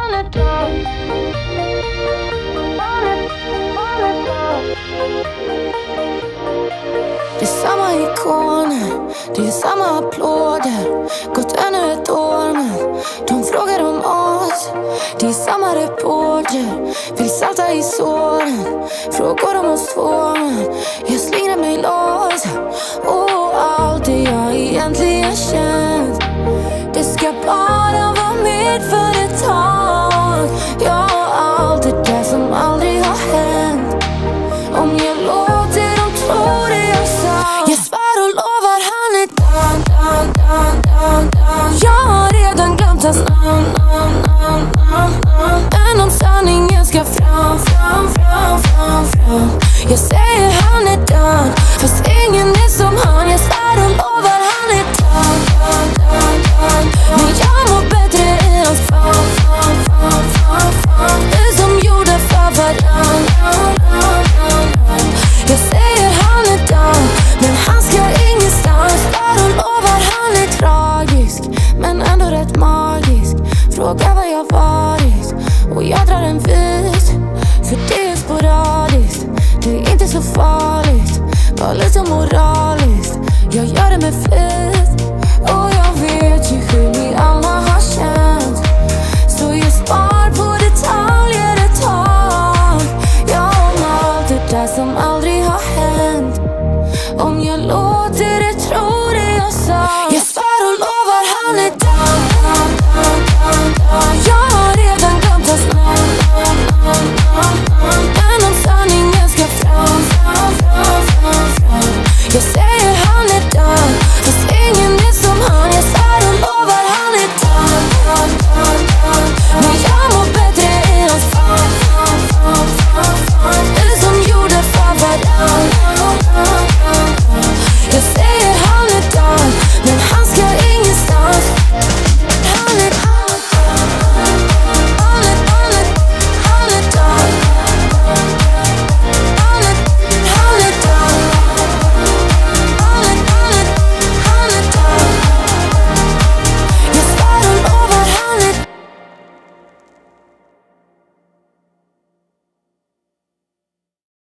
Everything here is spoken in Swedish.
han är död. Det är samma ikoner, det är samma applåder. Gått ännu ett år men de frågar om oss. Det är samma reporter, vill salta i såren. Frågor om oss två men jag slingrar mig loss. Och allt det jag egentligen känt, det ska bara vara mitt för ett tag. Ja, allt det där som aldrig har hänt. Om jag låter dem tro det jag sa. Jag svär och lovar han är död, död, död, död, död. Jag har redan glömt hans namn. Men om sanningen ska fram. Jag säger han är död, fast ingen är som han. Jag svär och lovar han är död, död, död, död. Men jag mår bättre i hans fall. Vi som gjorde för varandra. Jag säger han är död, men han ska ingenstans. Svär och lovar han är tragisk, men ändå rätt magisk. Fråga vad jag varit och jag drar en vit. För det är sporadiskt, det är inte så farligt. Bara lite moraliskt, jag gör det med flit.